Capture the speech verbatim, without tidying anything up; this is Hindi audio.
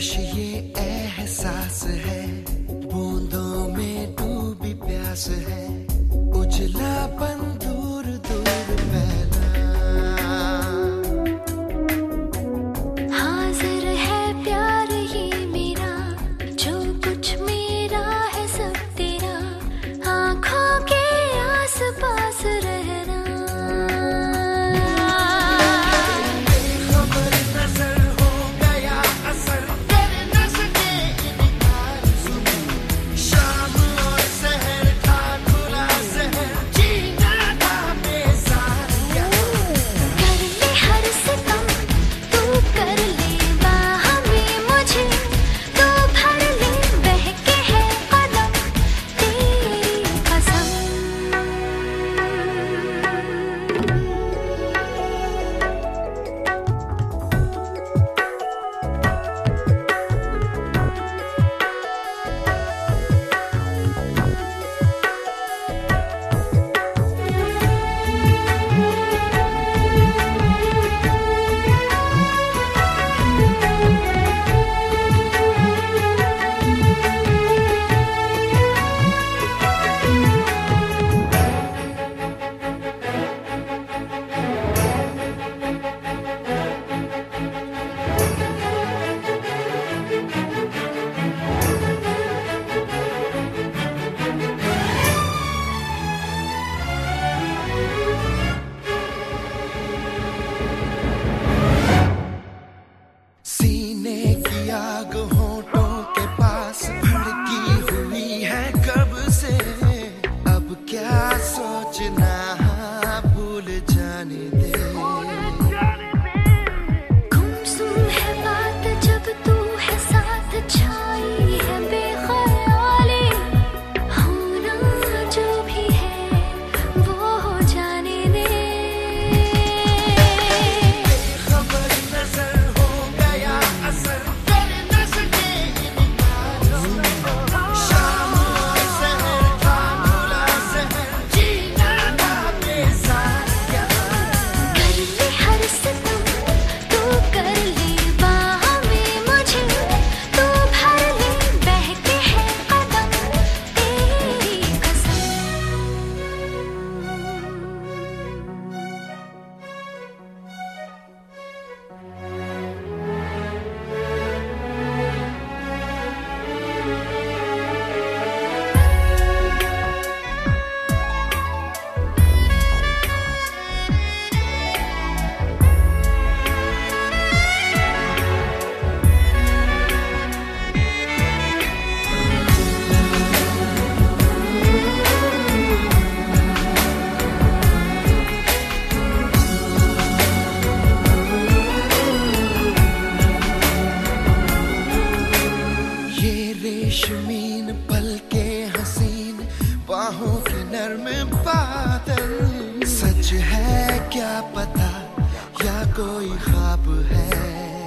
नश ये एहसास है, बूंदों में डूबी प्यास है, उजलापन दूर दूर फैला। हाजिर है प्यार ये मेरा, जो कुछ मेरा है सब तेरा, आँखों के आस पास रहना। आग होठों के पास भड़की हुई है कब से, अब क्या सोचना, भूल जाने दे। गुमसुम है बात जब तू है साथ, छाई है बेख्याली, होना जो भी है वो हो जाने दे। खबर नजर हो गया असर, रेशमीन पल के हसीन बाहों के नर्म बादल, सच है क्या पता या कोई ख्वाब है।